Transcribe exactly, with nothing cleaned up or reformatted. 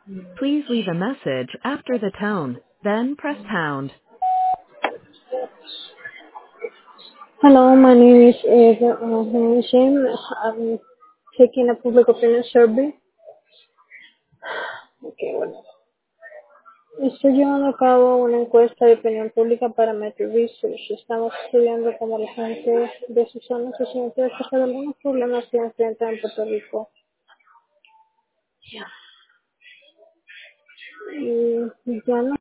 Please leave a message after the tone. Then press pound. Hello, my name is Eva uh, Jim. I'm taking a public opinion survey. Okay, bueno. Estoy llevando a cabo una encuesta de opinión pública para Metro Research. Estamos estudiando cómo la gente de su zona se siente acerca de algunos problemas que enfrentan en Puerto Rico. Y ya no